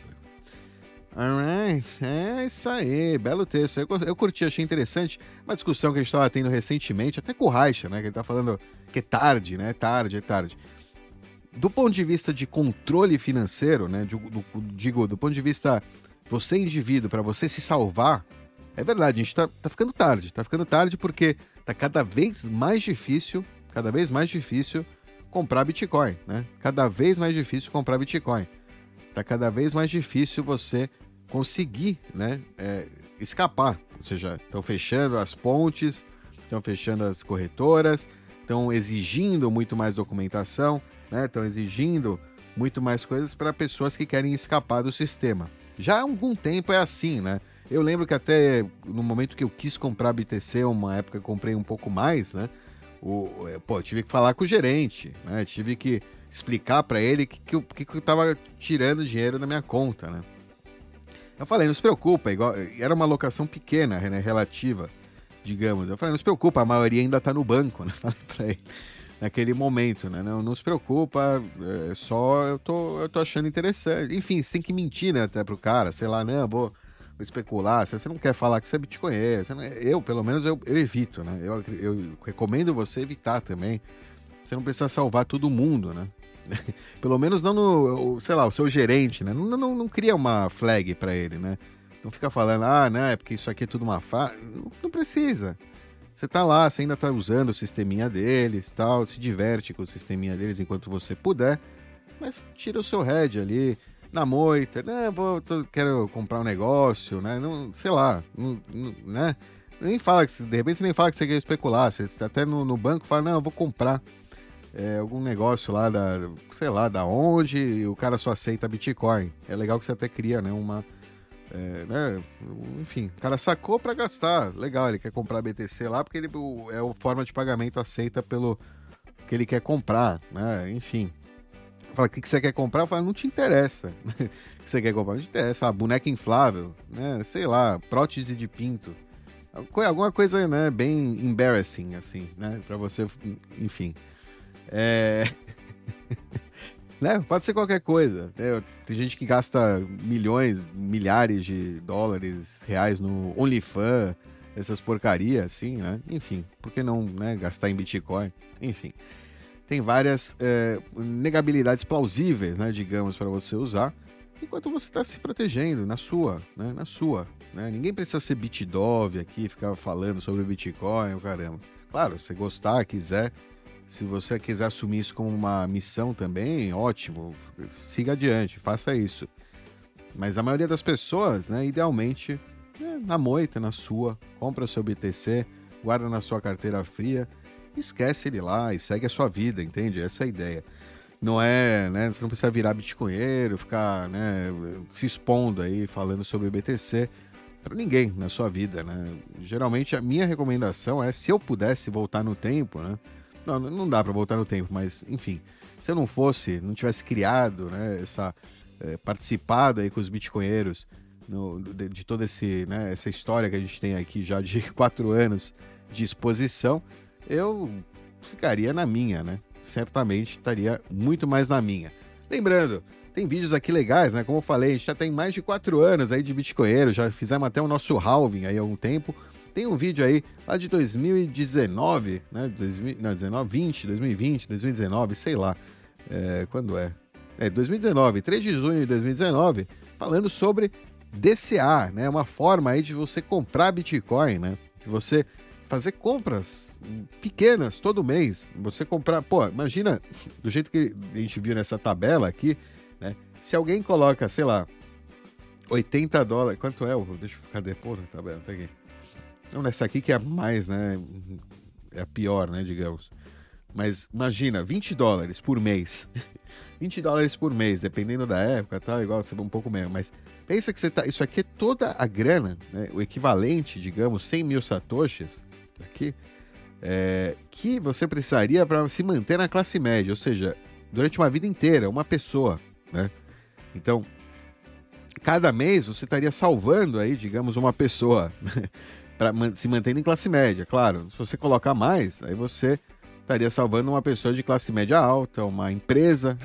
Alright, é isso aí, belo texto. Eu, eu curti, achei interessante uma discussão que a gente estava tendo recentemente, até com o Raicha, né, que ele tá falando que é tarde, né, é tarde, é tarde. Do ponto de vista de controle financeiro, né, do, do, digo, do ponto de vista você indivíduo, para você se salvar, é verdade, a gente tá, tá ficando tarde, tá ficando tarde porque tá cada vez mais difícil, cada vez mais difícil comprar Bitcoin, né? Cada vez mais difícil comprar Bitcoin. Tá cada vez mais difícil você conseguir, né, é, escapar. Ou seja, estão fechando as pontes, estão fechando as corretoras, estão exigindo muito mais documentação, né? Estão exigindo muito mais coisas para pessoas que querem escapar do sistema. Já há algum tempo é assim, né? Eu lembro que até no momento que eu quis comprar B T C, uma época eu comprei um pouco mais, né? O, pô, eu tive que falar com o gerente, né? Tive que explicar para ele que, que, eu, que eu tava tirando dinheiro da minha conta, né? Eu falei, não se preocupa, igual, era uma alocação pequena, né? Relativa, digamos. Eu falei, não se preocupa, a maioria ainda tá no banco, né? Falei pra ele naquele momento, né? Não, não se preocupa, é só eu tô, eu tô achando interessante. Enfim, você tem que mentir, né? Até pro cara, sei lá, não, vou... especular, se você não quer falar que você é Bitcoin, eu, pelo menos, eu, eu evito, né? Eu, eu recomendo você evitar também. Você não precisa salvar todo mundo, né? Pelo menos não no, sei lá, o seu gerente, né? Não, não, não cria uma flag para ele, né? Não fica falando, ah, né, é porque isso aqui é tudo uma fa... Não, não precisa. Você tá lá, você ainda tá usando o sisteminha deles, tal, se diverte com o sisteminha deles enquanto você puder, mas tira o seu head ali, na moita, né, vou, tô, quero comprar um negócio, né, não, sei lá, não, não, né, nem fala que, de repente você nem fala que você quer especular, você até no, no banco fala, não, eu vou comprar é, algum negócio lá da, sei lá, da onde, e o cara só aceita Bitcoin. É legal que você até cria, né, uma, é, né, enfim, o cara sacou para gastar, legal, ele quer comprar B T C lá porque ele é a forma de pagamento aceita pelo que ele quer comprar, né, enfim. Fala, o que, que você quer comprar? Eu falo, não te interessa. O que você quer comprar? Não te interessa. Ah, boneca inflável, né? Sei lá, prótese de pinto. Alguma coisa, né, bem embarrassing, assim, né? Pra você, enfim. É... né? Pode ser qualquer coisa. Né? Tem gente que gasta milhões, milhares de dólares, reais no OnlyFans, essas porcarias, assim, né? Enfim, por que não, né, gastar em Bitcoin? Enfim. Tem várias é, negabilidades plausíveis, né, digamos, para você usar, enquanto você está se protegendo na sua, né, na sua. Né? Ninguém precisa ser bitdove aqui, ficar falando sobre Bitcoin, o caramba. Claro, se você gostar, quiser, se você quiser assumir isso como uma missão também, ótimo, siga adiante, faça isso. Mas a maioria das pessoas, né, idealmente, né, na moita, na sua, compra o seu B T C, guarda na sua carteira fria, esquece ele lá e segue a sua vida, entende? Essa é a ideia. Não é, né? Você não precisa virar bitcoinheiro, ficar, né, se expondo aí, falando sobre o B T C para ninguém na sua vida, né? Geralmente a minha recomendação é, se eu pudesse voltar no tempo, né? Não, não dá para voltar no tempo, mas enfim, se eu não fosse, não tivesse criado, né, essa é, participado aí com os bitcoinheiros no, de, de toda esse, né, essa história que a gente tem aqui já de quatro anos de exposição, eu ficaria na minha, né? Certamente estaria muito mais na minha. Lembrando, tem vídeos aqui legais, né? Como eu falei, a gente já tem mais de quatro anos aí de bitcoinheiro, já fizemos até o nosso halving aí há algum tempo. Tem um vídeo aí lá de dois mil e dezenove, né? dois mil, não, dezenove, vinte, dois mil e vinte, dois mil e dezenove, sei lá. É, quando é? É, dois mil e dezenove, três de junho de dois mil e dezenove, falando sobre D C A, né? Uma forma aí de você comprar Bitcoin, né? De você fazer compras pequenas todo mês. Você comprar, pô, imagina, do jeito que a gente viu nessa tabela aqui, né? Se alguém coloca, sei lá, oitenta dólares, quanto é? Deixa eu ficar depois na tabela, tá aqui. Não, nessa aqui que é mais, né? É a pior, né, digamos. Mas imagina, vinte dólares por mês. vinte dólares por mês, dependendo da época, tá? Igual você vai um pouco menos, mas pensa que você tá, isso aqui é toda a grana, né? O equivalente, digamos, cem mil satoshis aqui, é, que você precisaria para se manter na classe média, ou seja, durante uma vida inteira, uma pessoa, né? Então, cada mês você estaria salvando aí, digamos, uma pessoa para se manter em classe média. Claro, se você colocar mais, aí você estaria salvando uma pessoa de classe média alta, uma empresa,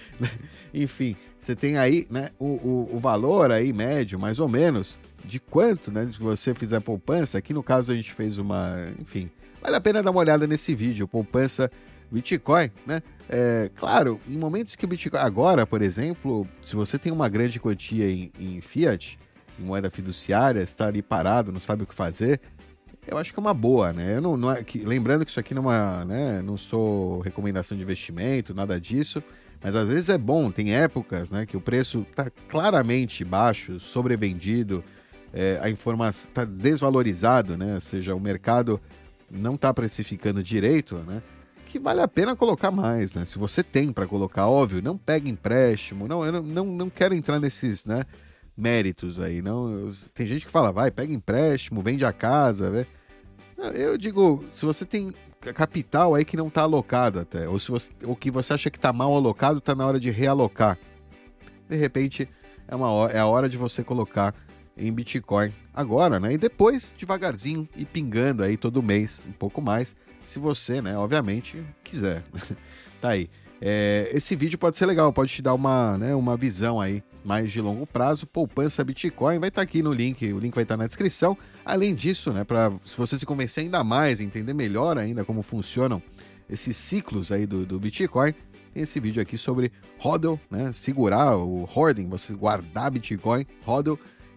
enfim, você tem aí, né, o, o, o valor aí médio, mais ou menos, de quanto, né, se você fizer poupança. Aqui no caso a gente fez uma, enfim, vale a pena dar uma olhada nesse vídeo, poupança Bitcoin, né? É, claro, em momentos que o Bitcoin, agora, por exemplo, se você tem uma grande quantia em, em fiat, em moeda fiduciária, está ali parado, não sabe o que fazer, eu acho que é uma boa, né? Eu não, não é, que, lembrando que isso aqui não é uma, né, não sou recomendação de investimento, nada disso, mas às vezes é bom, tem épocas, né, que o preço está claramente baixo, sobrevendido, é, a informação está desvalorizado, né? Ou seja, o mercado não está precificando direito, né? Que vale a pena colocar mais, né? Se você tem para colocar, óbvio, não pega empréstimo, não, eu não, não, não quero entrar nesses, né, méritos aí, não. Eu, tem gente que fala, vai, pega empréstimo, vende a casa, né? Eu digo, se você tem capital aí que não está alocado até, ou se você, ou que você acha que está mal alocado, está na hora de realocar. De repente, é, uma hora, é a hora de você colocar em Bitcoin agora, né? E depois, devagarzinho, e pingando aí todo mês, um pouco mais, se você, né, obviamente, quiser. Tá aí. É, esse vídeo pode ser legal, pode te dar uma, né, uma visão aí mais de longo prazo, poupança Bitcoin, vai estar aqui no link, o link vai estar na descrição. Além disso, né, para se você se convencer ainda mais, entender melhor ainda como funcionam esses ciclos aí do, do Bitcoin, tem esse vídeo aqui sobre hodl, né, segurar o hoarding, você guardar Bitcoin, hodl,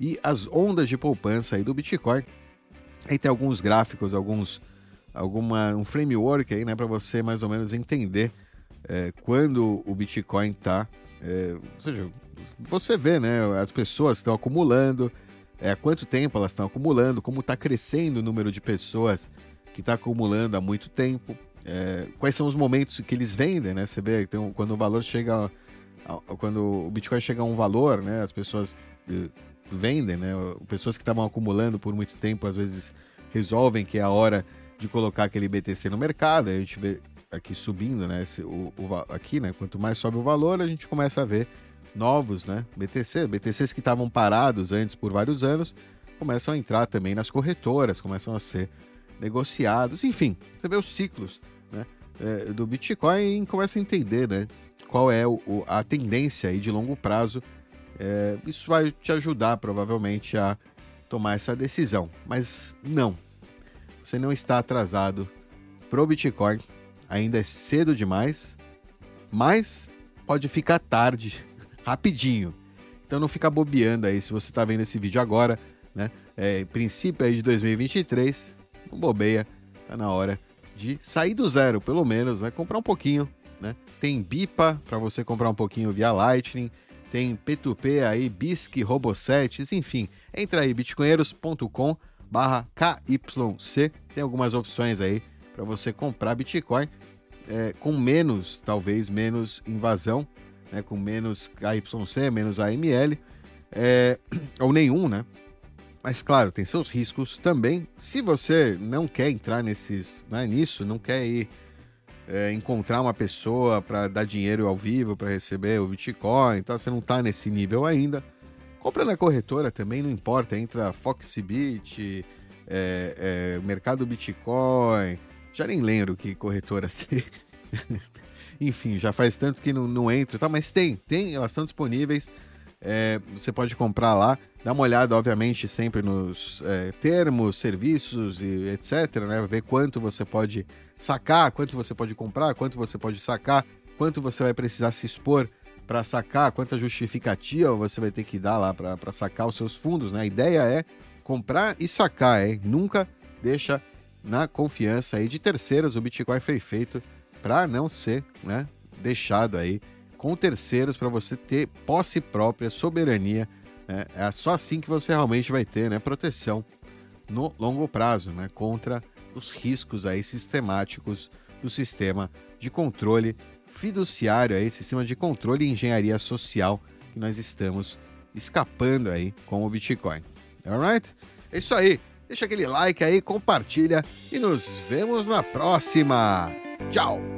e as ondas de poupança aí do Bitcoin. Aí tem alguns gráficos, alguns, alguma, um framework aí, né, para você mais ou menos entender é, quando o Bitcoin está, é, ou seja, você vê, né, as pessoas estão acumulando, é, há quanto tempo elas estão acumulando, como está crescendo o número de pessoas que está acumulando há muito tempo, é, quais são os momentos que eles vendem, né? Você vê então, quando o valor chega, a, a, quando o Bitcoin chega a um valor, né, as pessoas uh, vendem, né? Pessoas que estavam acumulando por muito tempo, às vezes resolvem que é a hora de colocar aquele B T C no mercado. Aí a gente vê aqui subindo, né? Esse, o, o, aqui, né? Quanto mais sobe o valor, a gente começa a ver novos, né? B T C, B T Cs que estavam parados antes por vários anos, começam a entrar também nas corretoras, começam a ser negociados, enfim, você vê os ciclos, né, é, do Bitcoin e começa a entender, né, qual é o, o, a tendência aí de longo prazo. É, isso vai te ajudar provavelmente a tomar essa decisão, mas não, você não está atrasado pro Bitcoin, ainda é cedo demais, mas pode ficar tarde, rapidinho. Então não fica bobeando aí, se você está vendo esse vídeo agora, né, é, princípio aí de dois mil e vinte e três, não bobeia, tá na hora de sair do zero, pelo menos, né? Comprar um pouquinho, né? Tem BIPA para você comprar um pouquinho via Lightning, tem P dois P aí, B I S C, Robosets, enfim. Entra aí, bitcoinheiros ponto com barra K Y C, tem algumas opções aí para você comprar Bitcoin é, com menos, talvez, menos invasão, né? Com menos K Y C, menos A M L, é, ou nenhum, né? Mas, claro, tem seus riscos também. Se você não quer entrar nesses, né, nisso, não quer ir é, encontrar uma pessoa para dar dinheiro ao vivo, para receber o Bitcoin, então você não está nesse nível ainda, compra na corretora também, não importa. Entra Foxbit, é, é, Mercado Bitcoin, já nem lembro que corretoras tem. Enfim, já faz tanto que não, não entro, tá? Mas tem, tem, elas estão disponíveis. É, você pode comprar lá, dá uma olhada, obviamente, sempre nos é, termos, serviços e etcétera, né? Ver quanto você pode sacar, quanto você pode comprar, quanto você pode sacar, quanto você vai precisar se expor para sacar, quanta justificativa você vai ter que dar lá para sacar os seus fundos, né? A ideia é comprar e sacar, hein? Nunca deixa na confiança aí de terceiros. O Bitcoin foi feito para não ser, né, deixado aí com terceiros, para você ter posse própria, soberania, né? É só assim que você realmente vai ter, né, proteção no longo prazo, né, contra os riscos aí sistemáticos do sistema de controle fiduciário, aí, sistema de controle e engenharia social que nós estamos escapando aí com o Bitcoin. Alright? É isso aí. Deixa aquele like aí, compartilha e nos vemos na próxima. Tchau!